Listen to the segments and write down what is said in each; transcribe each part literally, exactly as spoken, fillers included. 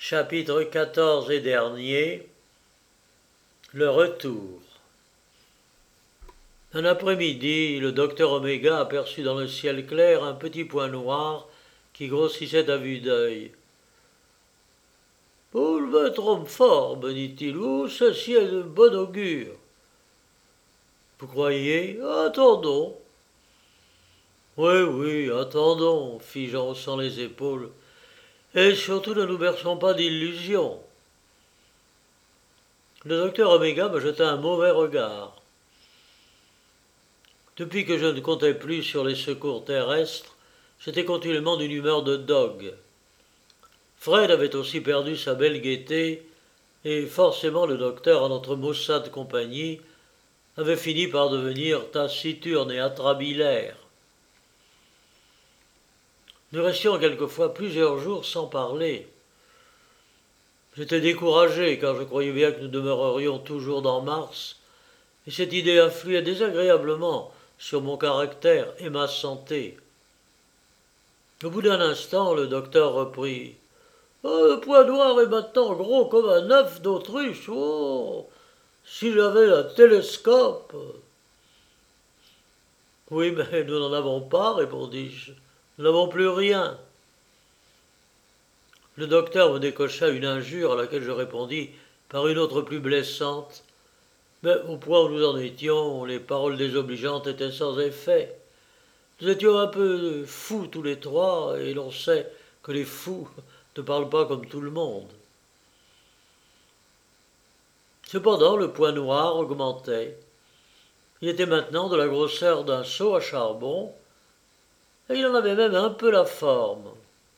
Chapitre quatorze et dernier. Le retour. Un après-midi, le docteur Oméga aperçut dans le ciel clair un petit point noir qui grossissait à vue d'œil. « Oh, le vent trompe fort, me dit-il. Oh, ceci est de bon augure. »« Vous croyez ? Attendons. »« Oui, oui, attendons, fis-je en haussant les épaules. Et surtout ne nous berçons pas d'illusions. » Le docteur Oméga me jeta un mauvais regard. Depuis que je ne comptais plus sur les secours terrestres, j'étais continuellement d'une humeur de dogue. Fred avait aussi perdu sa belle gaieté, et forcément le docteur, en notre maussade compagnie, avait fini par devenir taciturne et atrabilaire. Nous restions quelquefois plusieurs jours sans parler. J'étais découragé, car je croyais bien que nous demeurerions toujours dans Mars, et cette idée influait désagréablement sur mon caractère et ma santé. Au bout d'un instant, le docteur reprit. « Oh, le point noir est maintenant gros comme un œuf d'autruche. Oh, si j'avais un télescope !»« Oui, mais nous n'en avons pas, répondis-je. Nous n'avons plus rien. » Le docteur me décocha une injure à laquelle je répondis par une autre plus blessante. Mais au point où nous en étions, les paroles désobligeantes étaient sans effet. Nous étions un peu fous tous les trois, et l'on sait que les fous ne parlent pas comme tout le monde. Cependant, le point noir augmentait. Il était maintenant de la grosseur d'un seau à charbon, et il en avait même un peu la forme.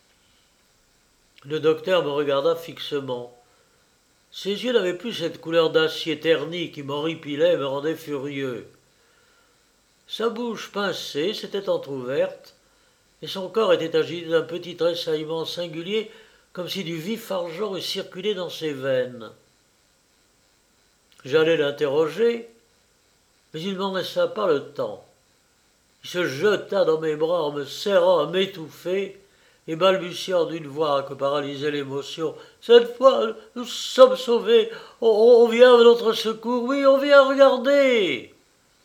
Le docteur me regarda fixement. Ses yeux n'avaient plus cette couleur d'acier terni qui m'horripilait et me rendait furieux. Sa bouche pincée s'était entr'ouverte, et son corps était agité d'un petit tressaillement singulier, comme si du vif argent eût circulé dans ses veines. J'allais l'interroger, mais il m'en laissa pas le temps. Il se jeta dans mes bras en me serrant à m'étouffer, et balbutiant d'une voix que paralysait l'émotion. « Cette fois, nous sommes sauvés. On, on vient à notre secours. Oui, on vient, regarder !»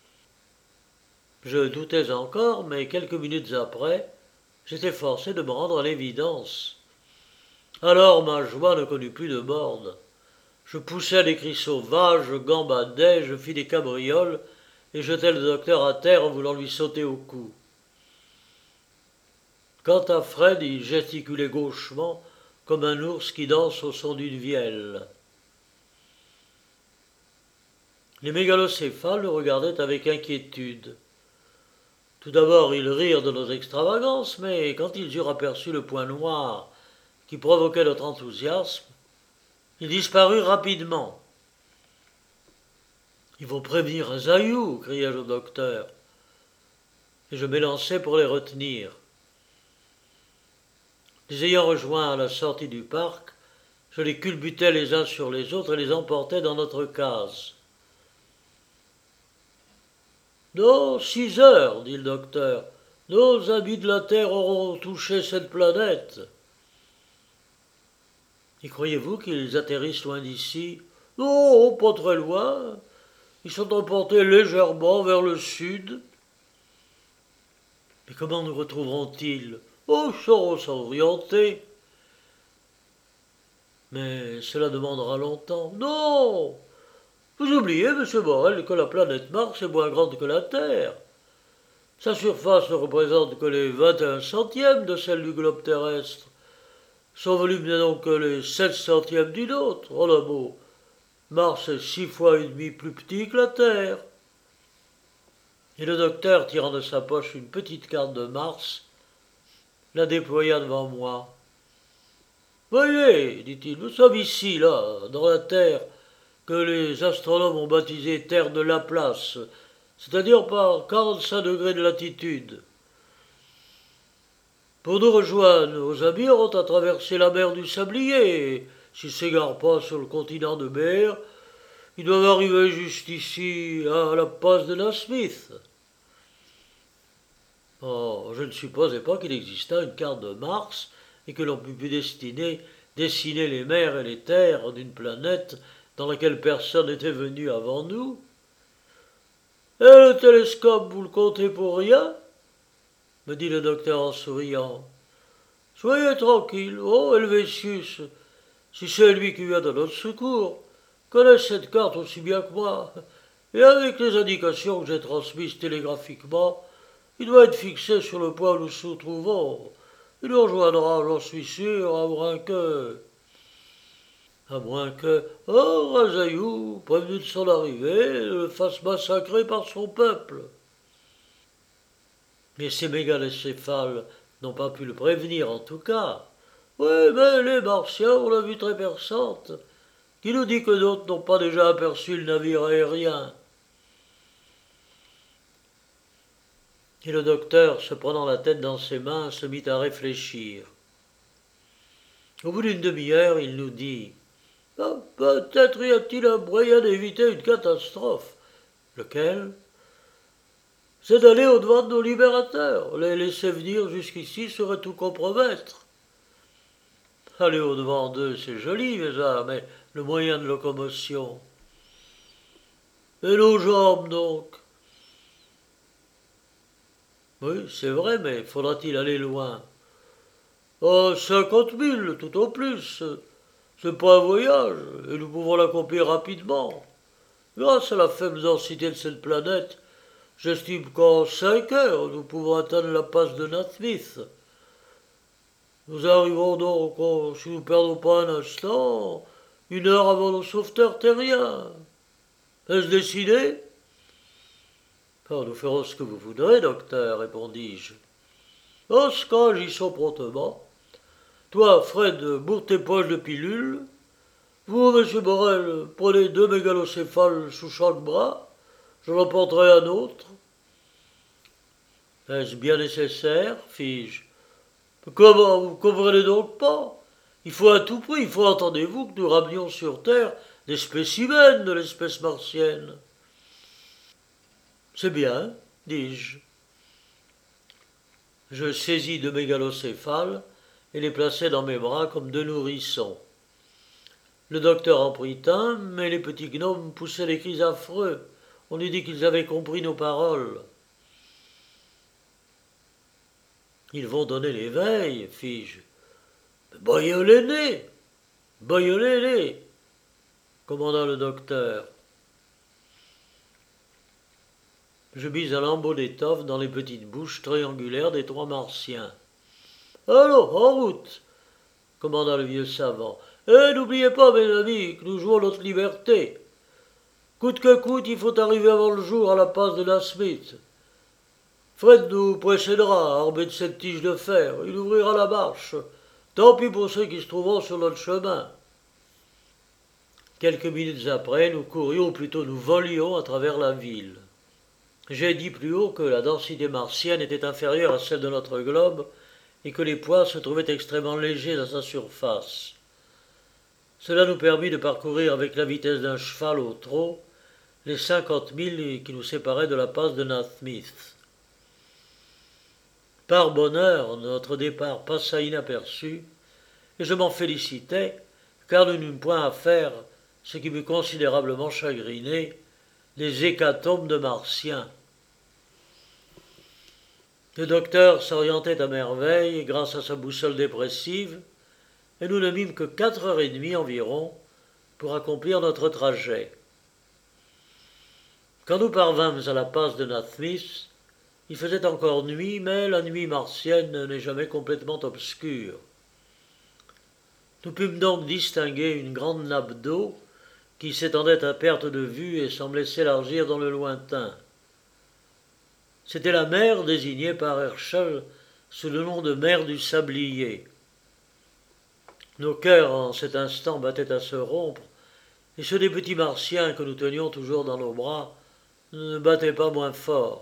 Je doutais encore, mais quelques minutes après, j'étais forcé de me rendre à l'évidence. Alors ma joie ne connut plus de bornes. Je poussai des cris sauvages, je gambadai, je fis des cabrioles, et jetai le docteur à terre en voulant lui sauter au cou. Quant à Fred, il gesticulait gauchement, comme un ours qui danse au son d'une vielle. Les mégalocéphales le regardaient avec inquiétude. Tout d'abord, ils rirent de nos extravagances, mais quand ils eurent aperçu le point noir qui provoquait notre enthousiasme, ils disparurent rapidement. « Ils vont prévenir un Zaïou !» criai-je au docteur, et je m'élançai pour les retenir. Les ayant rejoints à la sortie du parc, je les culbutai les uns sur les autres et les emportai dans notre case. « Dans six heures, dit le docteur, nos amis de la Terre auront touché cette planète. »« Et croyez-vous qu'ils atterrissent loin d'ici ?»« Non, pas très loin. Ils sont emportés légèrement vers le sud. »« Mais comment nous retrouveront-ils ? » « Oh, ils sauront s'orienter. »« Mais cela demandera longtemps. »« Non. Vous oubliez, monsieur Morel, que la planète Mars est moins grande que la Terre. Sa surface ne représente que les vingt et un centièmes de celle du globe terrestre. Son volume n'est donc que les sept centièmes du nôtre. En un mot, Mars est six fois et demi plus petit que la Terre. » Et le docteur, tirant de sa poche une petite carte de Mars, la déploya devant moi. « Voyez, dit-il, nous sommes ici, là, dans la Terre, que les astronomes ont baptisée Terre de Laplace, c'est-à-dire par quarante-cinq degrés de latitude. Pour nous rejoindre, nos amis auront à traverser la mer du Sablier, et s'ils ne s'égarent pas sur le continent de mer, ils doivent arriver juste ici, à la passe de Nasmith. » Oh, je ne supposais pas qu'il existât une carte de Mars et que l'on pût destiner dessiner les mers et les terres d'une planète dans laquelle personne n'était venu avant nous. Et le télescope, vous le comptez pour rien? Me dit le docteur en souriant. Soyez tranquille, oh Helvétius, si c'est lui qui vient à notre secours, connaît cette carte aussi bien que moi, et avec les indications que j'ai transmises télégraphiquement, il doit être fixé sur le point où nous nous trouvons. Il nous rejoindra, j'en suis sûr, à moins que... À moins que... Oh, Razaïou, prévenu de son arrivée, le fasse massacrer par son peuple. Mais ces mégalocéphales n'ont pas pu le prévenir, en tout cas. Oui, mais les Martiens ont la vue très perçante. Qui nous dit que d'autres n'ont pas déjà aperçu le navire aérien? Et le docteur, se prenant la tête dans ses mains, se mit à réfléchir. Au bout d'une demi-heure, il nous dit ah, « Peut-être y a-t-il un moyen d'éviter une catastrophe. » Lequel? C'est d'aller au-devant de nos libérateurs. Les laisser venir jusqu'ici serait tout compromettre. Aller au-devant d'eux, c'est joli, déjà, mais le moyen de locomotion. Et nos jambes, donc? Oui, c'est vrai, mais faudra-t-il aller loin? Oh, cinquante mille, tout au plus. C'est pas un voyage, et nous pouvons l'accomplir rapidement. Grâce à la faible densité de cette planète, j'estime qu'en cinq heures, nous pouvons atteindre la passe de Nasmith. Nous arrivons donc, oh, si nous ne perdons pas un instant, une heure avant nos sauveteurs terriens. Est-ce décidé? Oh, nous ferons ce que vous voudrez, docteur, répondis-je. Dans ce cas, j'y sens promptement. Toi, Fred, bourre tes poches de pilules. Vous, monsieur Borel, prenez deux mégalocéphales sous chaque bras. J'en apporterai un autre. Est-ce bien nécessaire, fis-je? Comment, vous ne comprenez donc pas? Il faut à tout prix, il faut, entendez-vous, que nous ramenions sur Terre des spécimens de l'espèce martienne. C'est bien, dis-je. Je saisis deux mégalocéphales et les plaçai dans mes bras comme deux nourrissons. Le docteur en prit un, mais les petits gnomes poussaient des cris affreux. On eût dit qu'ils avaient compris nos paroles. Ils vont donner l'éveil, fis-je. Boyolez-les, boyolez-les, commanda le docteur. Je mis un lambeau d'étoffe dans les petites bouches triangulaires des trois martiens. Allons, en route, commanda le vieux savant. Et n'oubliez pas, mes amis, que nous jouons notre liberté. Coûte que coûte, il faut arriver avant le jour à la passe de Nasmith. Fred nous précédera, armé de cette tige de fer. Il ouvrira la marche. Tant pis pour ceux qui se trouveront sur notre chemin. Quelques minutes après, nous courions, ou plutôt nous volions à travers la ville. J'ai dit plus haut que la densité martienne était inférieure à celle de notre globe et que les poids se trouvaient extrêmement légers à sa surface. Cela nous permit de parcourir avec la vitesse d'un cheval au trot les cinquante milles qui nous séparaient de la passe de Nasmith. Par bonheur, notre départ passa inaperçu, et je m'en félicitais, car nous n'eûmes point à faire, ce qui m'eût considérablement chagriné, des hécatombes de martiens. Le docteur s'orientait à merveille grâce à sa boussole dépressive, et nous ne mîmes que quatre heures et demie environ pour accomplir notre trajet. Quand nous parvînmes à la passe de Nasmith, il faisait encore nuit, mais la nuit martienne n'est jamais complètement obscure. Nous pûmes donc distinguer une grande nappe d'eau qui s'étendait à perte de vue et semblait s'élargir dans le lointain. C'était la mer désignée par Herschel sous le nom de mer du Sablier. Nos cœurs en cet instant battaient à se rompre, et ceux des petits martiens que nous tenions toujours dans nos bras ne battaient pas moins fort.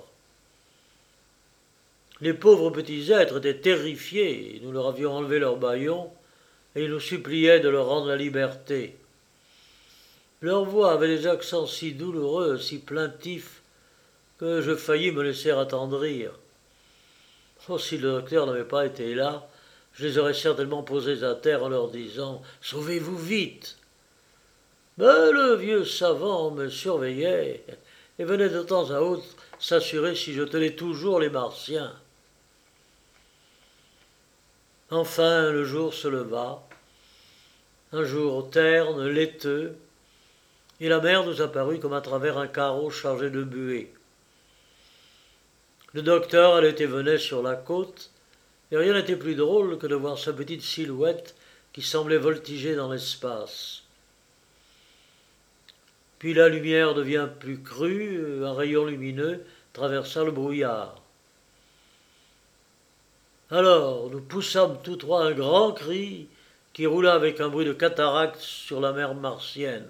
Les pauvres petits êtres étaient terrifiés, nous leur avions enlevé leurs bâillons, et ils nous suppliaient de leur rendre la liberté. Leur voix avait des accents si douloureux, si plaintifs, que je faillis me laisser attendrir. Oh, si le docteur n'avait pas été là, je les aurais certainement posés à terre en leur disant « Sauvez-vous vite !» Mais le vieux savant me surveillait et venait de temps à autre s'assurer si je tenais toujours les Martiens. Enfin, le jour se leva, un jour terne, laiteux, et la mer nous apparut comme à travers un carreau chargé de buée. Le docteur allait et venait sur la côte, et rien n'était plus drôle que de voir sa petite silhouette qui semblait voltiger dans l'espace. Puis la lumière devient plus crue, un rayon lumineux traversa le brouillard. Alors nous poussâmes tous trois un grand cri qui roula avec un bruit de cataracte sur la mer martienne.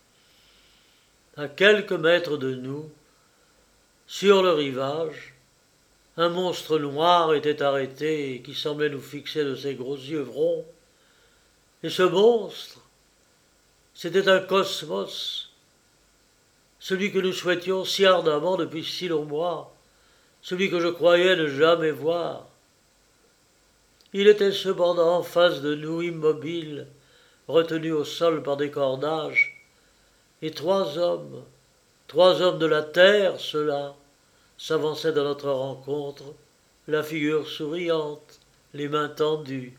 À quelques mètres de nous, sur le rivage, un monstre noir était arrêté et qui semblait nous fixer de ses gros yeux ronds. Et ce monstre, c'était un cosmos, celui que nous souhaitions si ardemment depuis si longs mois, celui que je croyais ne jamais voir. Il était cependant en face de nous, immobile, retenu au sol par des cordages, et trois hommes, trois hommes de la terre, ceux-là, s'avançaient à notre rencontre, la figure souriante, les mains tendues.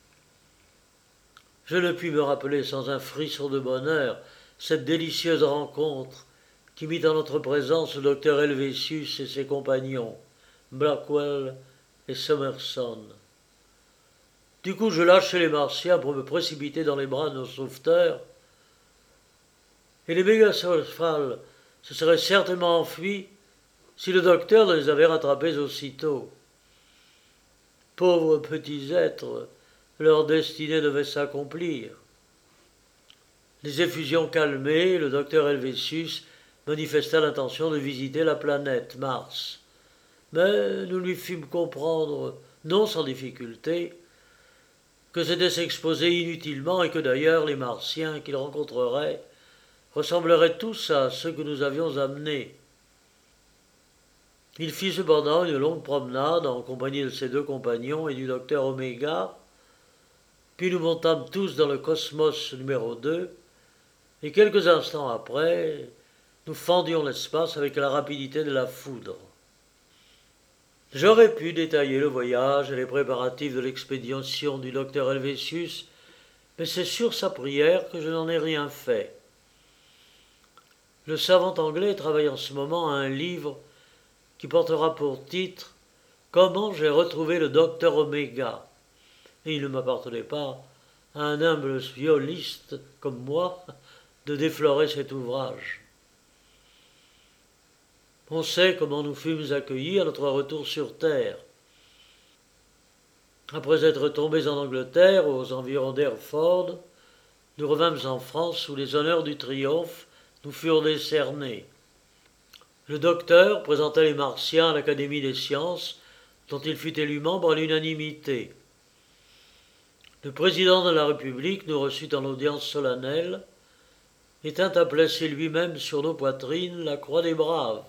Je ne puis me rappeler sans un frisson de bonheur cette délicieuse rencontre qui mit en notre présence le docteur Helvétius et ses compagnons, Blackwell et Summerson. Du coup, je lâchai les Martiens pour me précipiter dans les bras de nos sauveteurs, et les mégacéphales se seraient certainement enfuis si le docteur ne les avait rattrapés aussitôt. Pauvres petits êtres, leur destinée devait s'accomplir. Les effusions calmées, le docteur Helvétius manifesta l'intention de visiter la planète Mars. Mais nous lui fîmes comprendre, non sans difficulté, que c'était s'exposer inutilement et que d'ailleurs les Martiens qu'il rencontrerait ressembleraient tous à ceux que nous avions amenés. Il fit cependant une longue promenade en compagnie de ses deux compagnons et du docteur Oméga, puis nous montâmes tous dans le Cosmos numéro deux, et quelques instants après, nous fendions l'espace avec la rapidité de la foudre. J'aurais pu détailler le voyage et les préparatifs de l'expédition du docteur Helvétius, mais c'est sur sa prière que je n'en ai rien fait. Le savant anglais travaille en ce moment à un livre qui portera pour titre « Comment j'ai retrouvé le docteur Oméga ». Et il ne m'appartenait pas à un humble violiste comme moi de déflorer cet ouvrage. On sait comment nous fûmes accueillis à notre retour sur Terre. Après être tombés en Angleterre, aux environs d'Hereford, nous revînmes en France où les honneurs du triomphe nous furent décernés. Le docteur présenta les Martiens à l'Académie des sciences, dont il fut élu membre à l'unanimité. Le président de la République nous reçut en audience solennelle et tint à placer lui-même sur nos poitrines la croix des braves.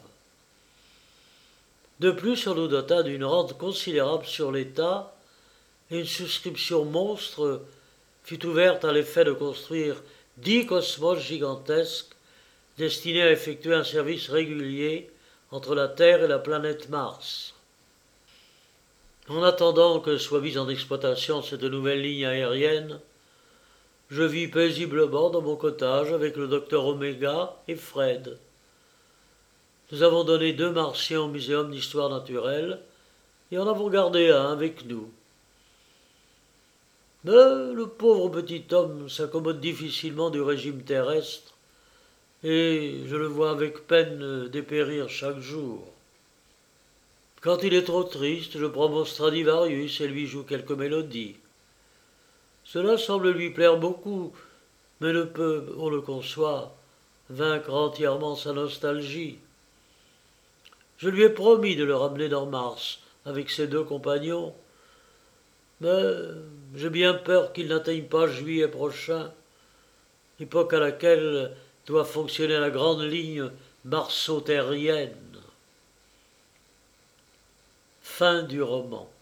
De plus, on nous dota d'une rente considérable sur l'État et une souscription monstre fut ouverte à l'effet de construire dix cosmos gigantesques destinés à effectuer un service régulier entre la Terre et la planète Mars. En attendant que soit mise en exploitation cette nouvelle ligne aérienne, je vis paisiblement dans mon cottage avec le docteur Oméga et Fred. Nous avons donné deux Martiens au Muséum d'histoire naturelle et en avons gardé un avec nous. Mais le pauvre petit homme s'accommode difficilement du régime terrestre et je le vois avec peine dépérir chaque jour. Quand il est trop triste, je prends mon Stradivarius et lui joue quelques mélodies. Cela semble lui plaire beaucoup, mais ne peut, on le conçoit, vaincre entièrement sa nostalgie. Je lui ai promis de le ramener dans Mars avec ses deux compagnons, mais j'ai bien peur qu'il n'atteigne pas juillet prochain, époque à laquelle doit fonctionner la grande ligne marso-terrienne. Fin du roman.